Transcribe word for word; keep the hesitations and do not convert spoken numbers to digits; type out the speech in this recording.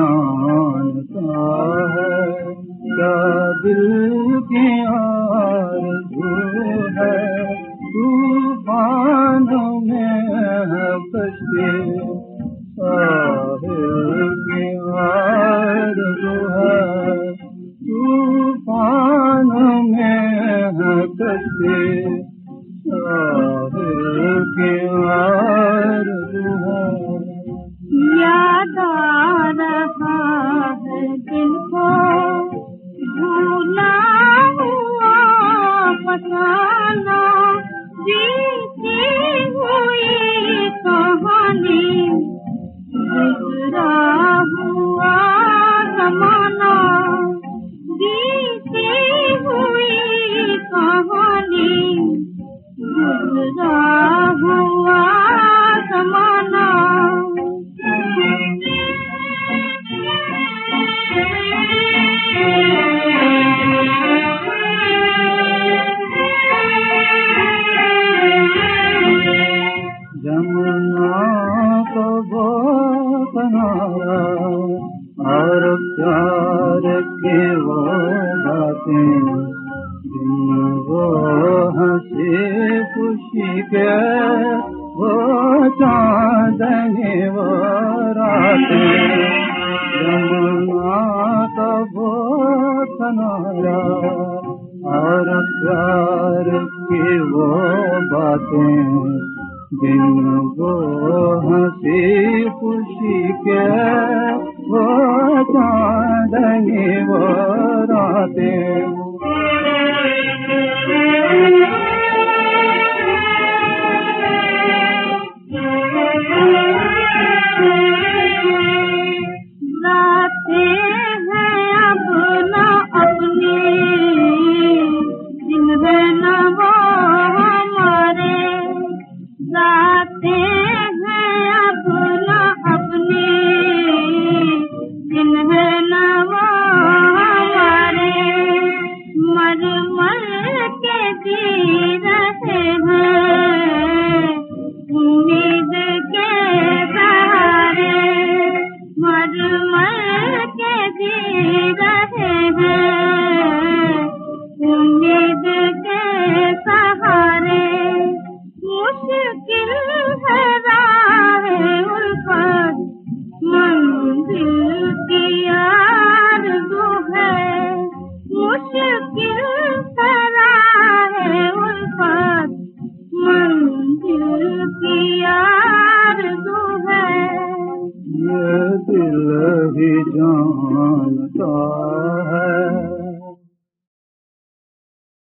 जानता है क्या दिल की आरज़ू है, तूफान में है कश्ती साहिल की आरज़ू है, तूफान में है कश्ती साहिल की आरज़ू है। याद आ रहा है दिल को भूला हुआ फसाना, बीती हुई कहानी गुजरा हुआ ज़माना, बीती हुई कहानी गुजरा हुआ ज़माना। जमुना को वो किनारा और प्यार की वो बातें, दिन वो हंसी खुशी के वो चांदनी वो रातें। जमुना का वो किनारा और प्यार की वो बातें, दिन वो हंसी खुशी के वो चांदनी वो रातें। दिल ही जानता